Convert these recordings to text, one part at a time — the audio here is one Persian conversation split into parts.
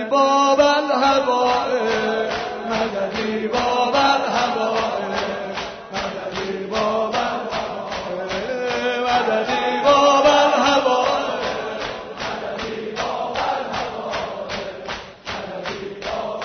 باب الهواء مددی باب الهواء مددی باب الهواء مددی باب الهواء مددی باب الهواء مددی باب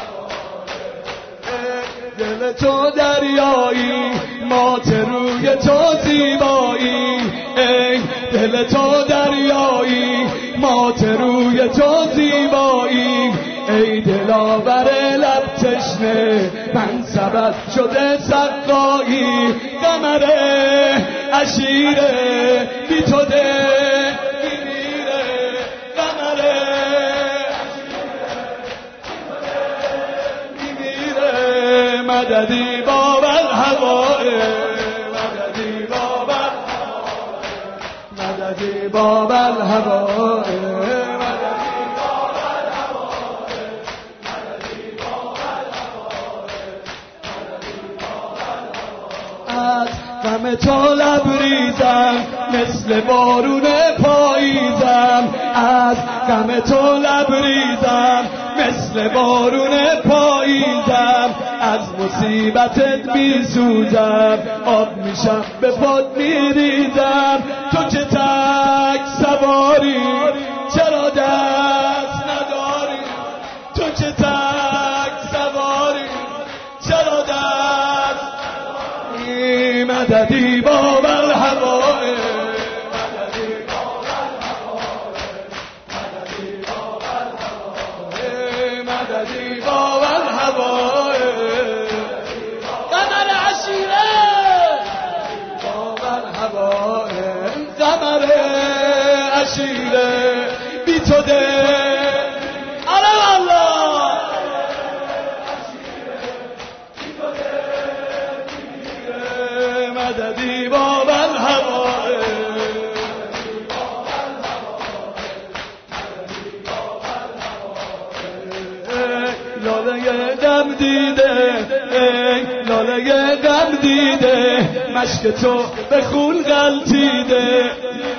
الهواء دل تو دریایی مات روی تو زیبایی ای دل تو دریایی مات روی تو زیبایی ای دلاور لب تشنه من سبب شده سقایی قمره عشیره بی تو ده میمیره قمره میمیره مددی باب الهواء مددی باب الهواء مددی باب الهواء غم تو لبریزم مثل بارون پاییزم از غم تو لبریزم مثل بارون پاییزم از مصیبتت میسوزم آب میشم به پات میریزم تو که تک سواری چرا دست نداری تو که تک سواری چرا دست مددی باب الهواء مددی باب الهواء مددی باب الهواء مددی باب الهواء قمر عشیره باب الهواء قمر عشیره بی تو ده مددی باب الهواء لاله غم دیده لاله غم دیده مشک تو به خون غلطیده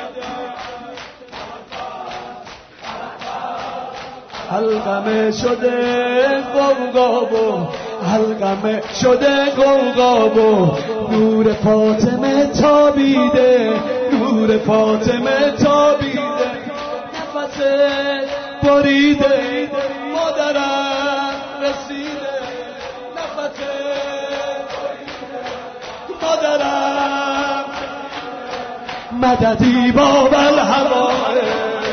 حلقمه شده غوغابو حلقمه شده غوغابو نور فاطمه تابیده نور فاطمه تابیده نفس بریده مادرم رسیده نفس بریده مادرم مددی باب الهواء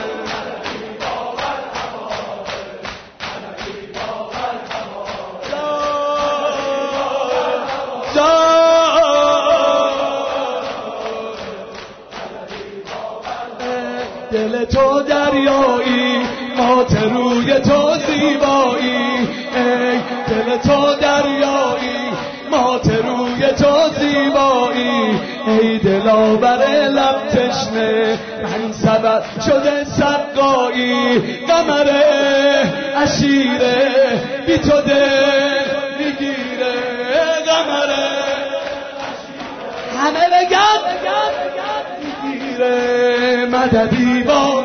دل تو دریایی مات روی تو زیبایی ای دل تو دریایی مات روی تو زیبایی ای دلاور لب تشنه من سبب شده سقایی قمره عشیره بی تو دل میگیره قمره همه بگم میگیره مددی با